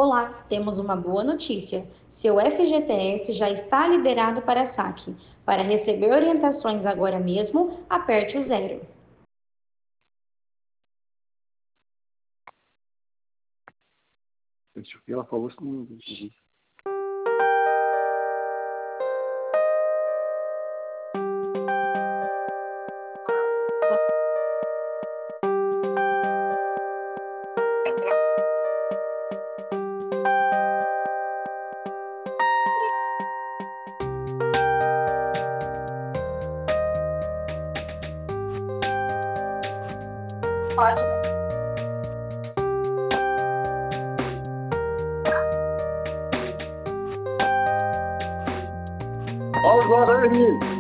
Olá, temos uma boa notícia. Seu FGTS já está liberado para saque. Para receber orientações agora mesmo, aperte o zero. Deixa eu ver, ela falou isso não entendi. Olha agora aí.